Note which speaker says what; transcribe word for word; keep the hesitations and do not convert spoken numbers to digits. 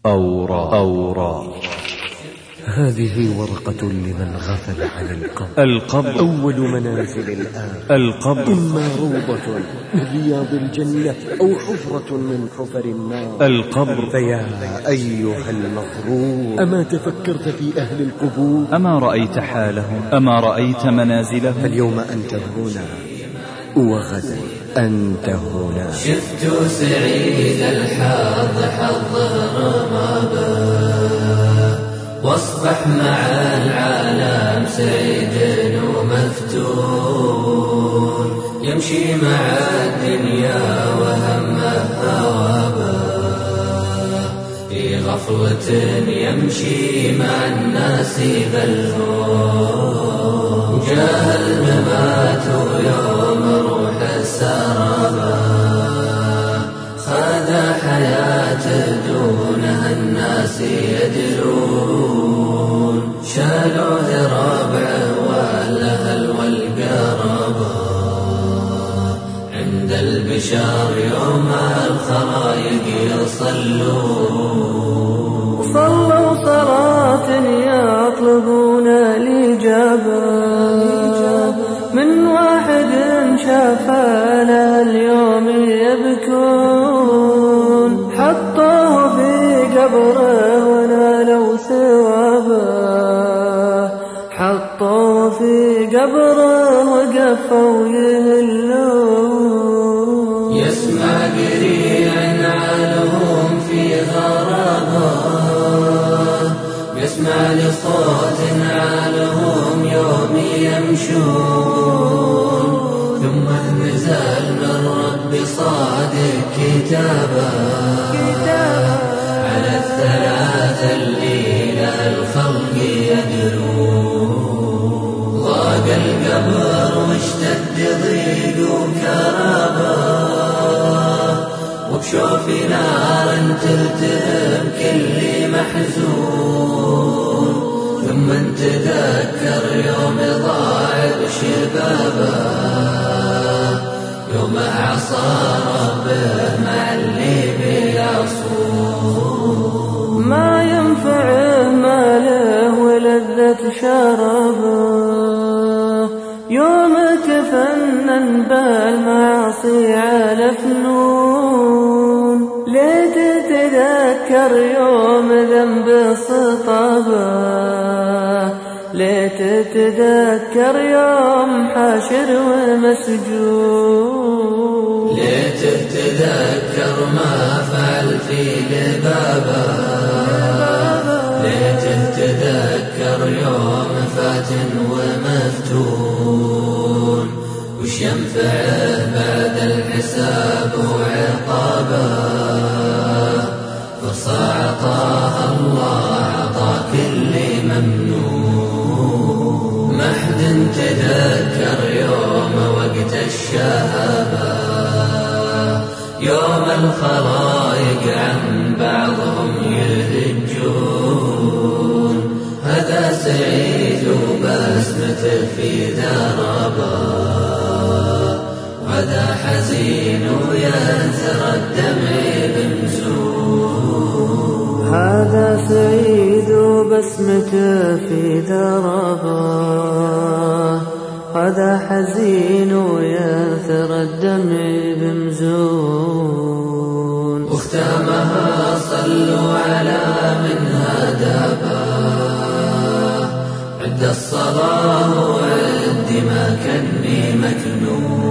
Speaker 1: أوراق أوراق
Speaker 2: هذه ورقة لمن غفل عن القبر.
Speaker 1: القبر
Speaker 2: أول منازل الآخرة.
Speaker 1: القبر
Speaker 2: إما روضة من رياض الجنة أو حفرة من حفر النار.
Speaker 1: القبر.
Speaker 2: فيا أيها المغرور، أما تفكرت في أهل القبور؟
Speaker 1: أما رأيت حالهم؟ أما رأيت منازلهم؟
Speaker 2: فاليوم أنت هنا وغدا أنت هنا.
Speaker 3: شفت سعيد الحظ حظه ما باه، واصبح مع العالم سعيد ومفتون، يمشي مع الدنيا وهمه هوابه، في غفلة يمشي مع الناس بلهون، جاء الممات يوم روح السرابة، خذ حياة دونها الناس يدرون، شالوا ربعه والأهل والقرابة، عند البشار يوم الخرايق يصلون،
Speaker 4: صلوا صلاة يطلبون الإجابة من واحد شاف له اليوم يبكون، حطوه في قبره ونالوا ثوابه، حطوه في قبره وقفوا يهلون،
Speaker 3: يسمع قريع نعالهم في غرابه، يسمع لصوت نعالهم يوم يمشون، ثم نزل من رب صادق كتابه على الثلاثة اللي له الخلق يدرون، ضاق القبر واشتد ضيق وكرابه، وبشوف نار تلتهم كل محزون، ثم تذكر يوم ضاع بشبابه، يوم عصى ربه مع اللي بيعصون،
Speaker 4: ما ينفعه ماله ولذة شرابه، يوم تفنن بالمعاصي على فنون، ليت تتذكر يوم ذنب صطابه، ليت تتذكر يوم حاشر ومسجون،
Speaker 3: ليت تتذكر ما فعل في لبابه، ليت تتذكر يوم فاتن ومفتون، وش ينفعه بعد الحساب وعقابه، فصاعطاه الله عطا كل ممنون، ما حد تذكر يوم وقت الشهابة، يوم الخلايق عن بعضهم يهجون، هذا سعيد وبسمته في دربه، وهذا حزين وينثر الدمع بمزون،
Speaker 4: هذا سعيد وبسمته في دربه، هذا حزين وينثر الدمع بمزون،
Speaker 3: واختامها صلوا على من هدابه، عد الصلاة وعد ما كني مكنون.